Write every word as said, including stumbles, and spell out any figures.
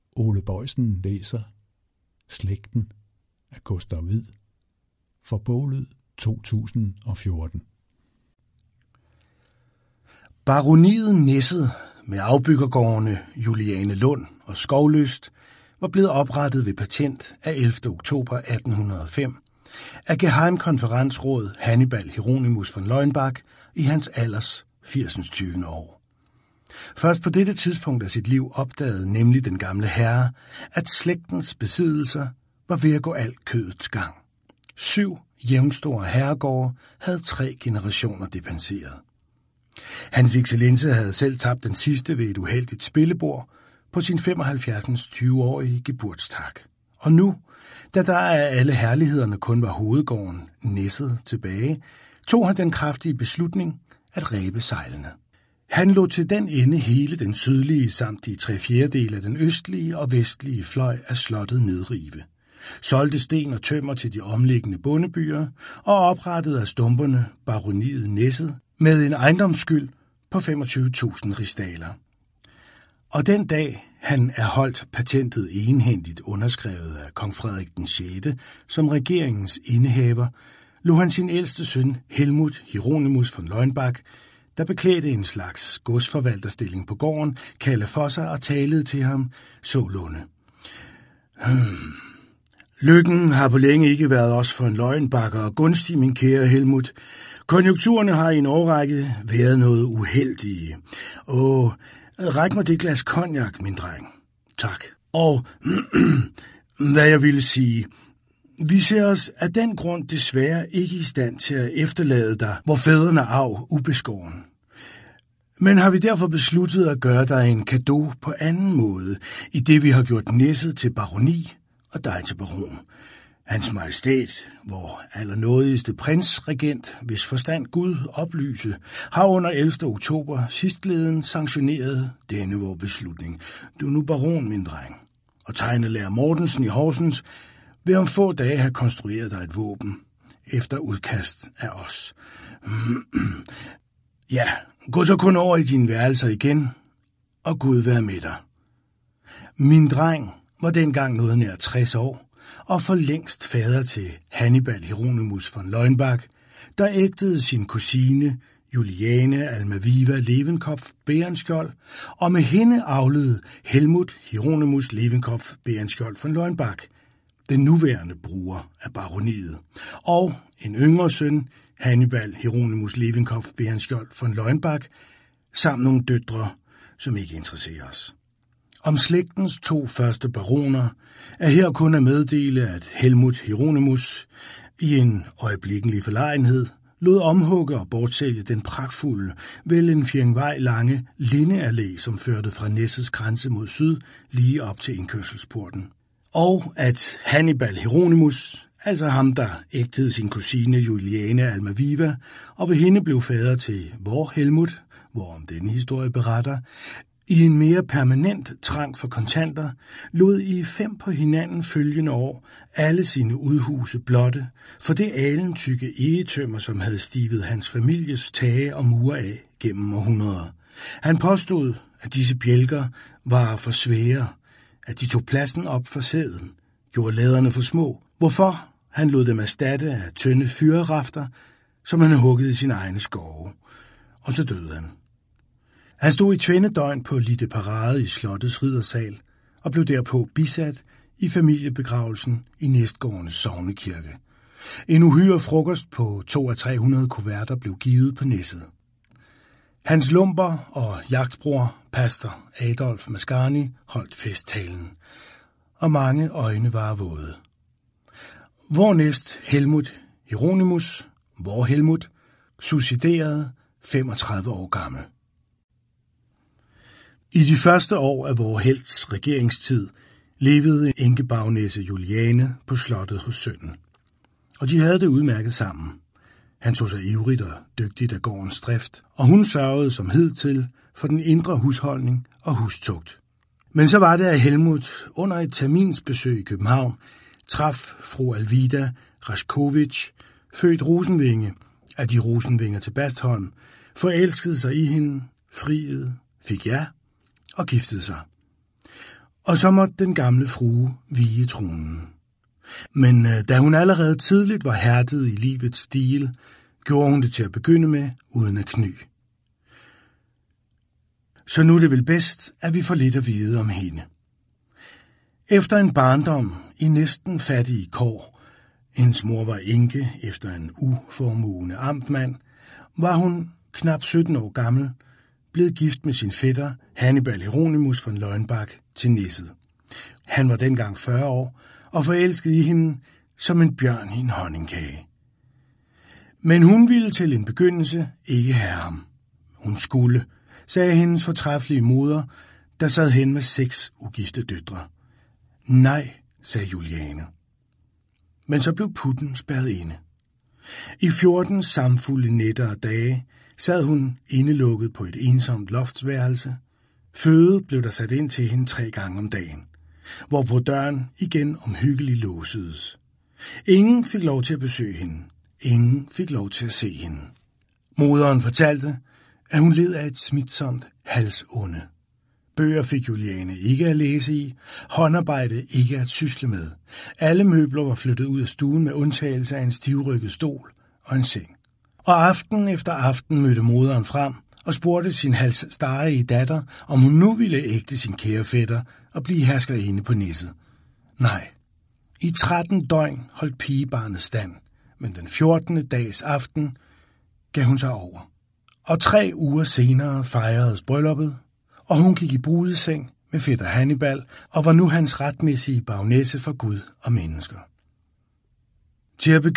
Ole Boysen læser Slægten af Gustav Wied for Boglyd to tusind og fjorten. Baroniet Næsset med afbyggergårdene Juliane Lund og Skovlyst var blevet oprettet ved patent af ellevte oktober atten hundrede og fem af Geheimkonferensråd Hannibal Hieronymus von Leuenbach i hans alders firsindstyvende år. Først på dette tidspunkt af sit liv opdagede nemlig den gamle herre, at slægtens besiddelser var ved at gå alt kødets gang. Syv jævnstore herregårde havde tre generationer depenseret. Hans excellence havde selv tabt den sidste ved et uheldigt spillebord på sin femoghalvfjerds tyve-årige geburtstag. Og nu, da der af alle herlighederne kun var hovedgården Næsset tilbage, tog han den kraftige beslutning at ræbe sejlene. Han lod til den ende hele den sydlige samt de tre fjerdedele af den østlige og vestlige fløj af slottet nedrive, solgte sten og tømmer til de omliggende bondebyer og oprettede af stumperne baroniet Næsset med en ejendomsskyld på femogtyve tusind rigsdaler. Og den dag, han erholdt patentet enhændigt underskrevet af kong Frederik den sjette som regeringens indehaver, lod han sin ældste søn Helmut Hieronymus von Leuenbach, der beklædte en slags godsforvalterstilling på gården, kalde for sig og talede til ham sålunde. Hmm. Lykken har på længe ikke været os for en Leuenbacher og gunstig, min kære Helmut. Konjunkturerne har i en årrække været noget uheldige. Og ræk mig det glas cognac, min dreng. Tak. Og hvad jeg ville sige, vi ser os af den grund desværre ikke i stand til at efterlade dig, hvor fædrene arv ubeskåren. Men har vi derfor besluttet at gøre dig en cadeau på anden måde, i det vi har gjort Næsset til baroni og dig til baron. Hans Majestæt, vor allernådigste prinsregent, hvis forstand Gud oplyse, har under ellevte oktober sidstgleden sanktioneret denne vor beslutning. Du er nu baron, min dreng, og tegnelærer Mortensen i Horsens vil om få dage have konstrueret dig et våben, efter udkast af os. Ja, gå så kun over i dine værelser igen, og Gud være med dig. Min dreng var dengang noget nær tres år, og for længst fader til Hannibal Hieronymus von Leuenbach, der ægtede sin kusine Juliane Almaviva Levenkopf Berenskjold, og med hende avlede Helmut Hieronymus Levenkopf Berenskjold von Leuenbach, den nuværende bruger af baroniet, og en yngre søn, Hannibal Hieronymus Levenkopf Berenskjold von Leuenbach, samt nogle døtre, som ikke interesserer os. Om slægtens to første baroner er her kun at meddele, at Helmut Hieronymus i en øjeblikkelig forlegenhed lod omhugge og bortsælge den pragtfulde, vel en fjernvej lange lindeallé, som førte fra Næssets grænse mod syd lige op til indkørselsporten. Og at Hannibal Hieronymus, altså ham, der ægtede sin kusine Juliane Almaviva, og ved hende blev fader til vor Helmut, hvorom denne historie beretter, i en mere permanent trang for kontanter, lod i fem på hinanden følgende år alle sine udhuse blotte for det alentykke egetømmer, som havde stivet hans families tage og mure af gennem århundreder. Han påstod, at disse bjælker var for svære, at de tog pladsen op for sæden, gjorde laderne for små, hvorfor han lod dem erstatte af tynde fyrerafter, som han havde hugget i sine egne skove. Og så døde han. Han stod i tvendedøgn på Litte Parade i slottets riddersal og blev derpå bisat i familiebegravelsen i næstgårdenes sognekirke. En uhyre frokost på to af tre hundrede kuverter blev givet på Næsset. Hans lumper og jagtbror, pastor Adolf Mascani, holdt festtalen, og mange øjne var våde. Hvornæst Helmut Hieronymus, vor Helmut, suiciderede femogtredive år gammel. I de første år af vor helts regeringstid levede enkebagnæse Juliane på slottet hos sønnen, og de havde det udmærket sammen. Han tog sig ivrigt og dygtigt af gårdens drift, og hun sørgede som hidtil for den indre husholdning og hustugt. Men så var det, at Helmut under et terminsbesøg i København traf fru Alvida Raskovic, født Rosenvinge af de Rosenvinger til Bastholm, forelskede sig i hende, friede, fik ja og giftede sig. og så måtte den gamle frue vige tronen. Men øh, da hun allerede tidligt var hærdet i livets stil, gjorde hun det til at begynde med uden at kny. Så nu er det vel bedst, at vi får lidt at vide om hende. Efter en barndom i næsten fattige kår, hendes mor var enke efter en uformuende amtmand, var hun knap sytten år gammel, blevet gift med sin fætter Hannibal Hieronymus von Leuenbach til Næsset. Han var dengang fyrre år og forelsket i hende som en bjørn i en honningkage. Men hun ville til en begyndelse ikke have ham. Hun skulle, sagde hendes fortræffelige moder, der sad hen med seks ugifte døtre. Nej, sagde Juliane. Men så blev putten spærret inde. I fjorten samfulde nætter og dage sad hun indelukket på et ensomt loftsværelse. Føde blev der sat ind til hende tre gange om dagen, hvorpå døren igen omhyggeligt låsedes. Ingen fik lov til at besøge hende. Ingen fik lov til at se hende. Moderen fortalte, at hun led af et smitsomt halsonde. Bøger fik Juliane ikke at læse i, håndarbejde ikke at sysle med. Alle møbler var flyttet ud af stuen med undtagelse af en stivrykket stol og en seng. Og aften efter aften mødte moderen frem og spurgte sin halsstarrige datter, om hun nu ville ægte sin kære fætter og blive herskerinde på Næsset. Nej, i tretten døgn holdt pigebarnet stand, men den fjortende dags aften gav hun sig over. Og tre uger senere fejredes brylluppet, og hun gik i brudeseng med fætter Hannibal og var nu hans retmæssige bagnæsse for Gud og mennesker. Til at begynde